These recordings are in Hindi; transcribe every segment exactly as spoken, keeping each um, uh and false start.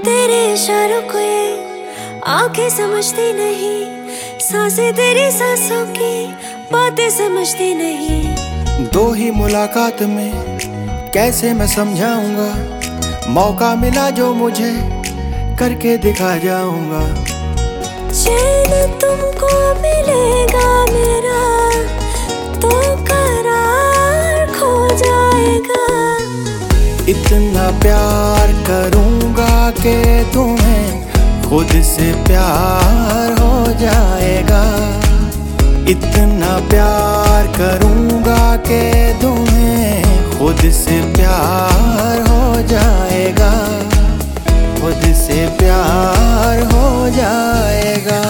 तेरे इशारों को ये आंखें समझती नहीं, सांसें तेरी सांसों की बातें समझती नहीं। दो ही मुलाकात में कैसे मैं समझाऊंगा, मौका मिला जो मुझे करके दिखा जाऊंगा। चैन तुमको मिलेगा मेरा तो करार खो जाएगा। इतना प्यार करूंगा कि तुम्हें खुद से प्यार हो जाएगा। इतना प्यार करूंगा कि तुम्हें खुद से प्यार हो जाएगा। खुद से प्यार हो जाएगा।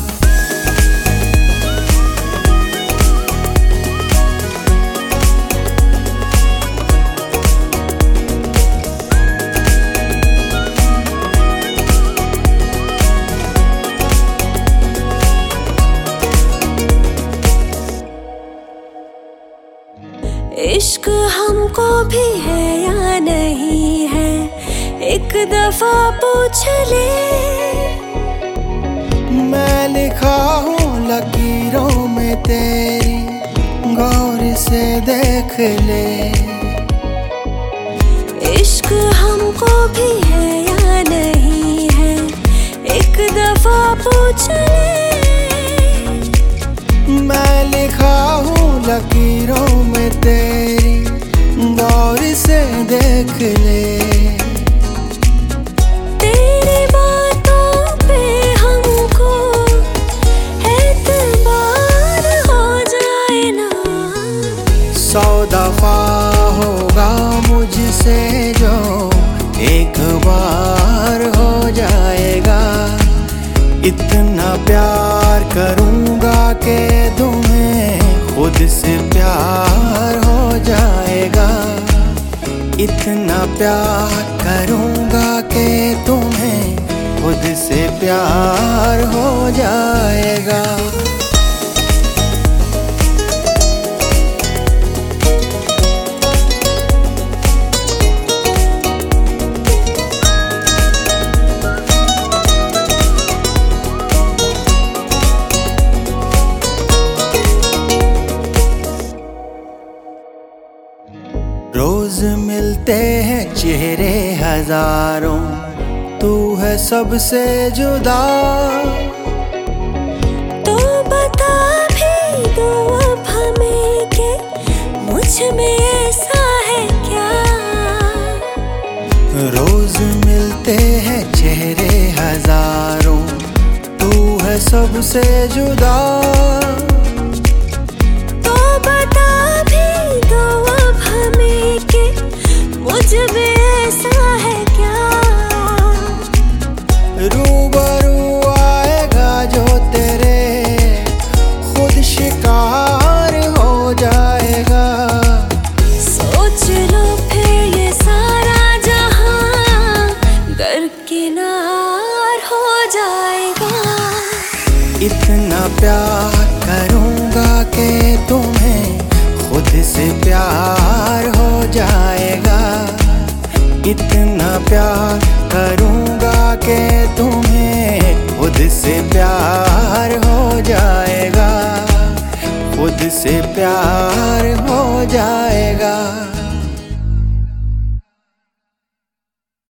इश्क हमको भी है या नहीं है, एक दफा पूछ ले। मैं लिखा हूँ लकीरों में तेरी, गौर से देख ले। इश्क हमको भी है या नहीं है, एक दफा पूछ ले। मैं लिखा हूँ लकीरों में तेरी, गौर से देख ले। तेरी बातों पे हमको एतबार हो जाए ना। सौ दफा होगा मुझसे जो एक बार हो जाएगा। इतना प्यार करूंगा कि तुम्हें खुद से प्यार हो जाएगा। इतना प्यार करूंगा कि तुम्हें खुद से प्यार हो जाएगा। रोज मिलते हैं चेहरे हजारों, तू है सबसे जुदा। तो बता भी दो अब हमें कि मुझ में ऐसा है क्या। रोज मिलते हैं चेहरे हजारों, तू है सबसे जुदा। तो बता भी दो अब हमें कि मुझ में ऐसा है क्या। रूबरू आएगा जो तेरे, खुद शिकार हो जाएगा। सोच लो फिर ये सारा जहां दरकिनार हो जाएगा। इतना प्यार करूंगा कि तुम्हें खुद से प्यार हो जाएगा। इतना प्यार करूंगा कि तुम्हें खुद से प्यार हो जाएगा। खुद से प्यार हो जाएगा।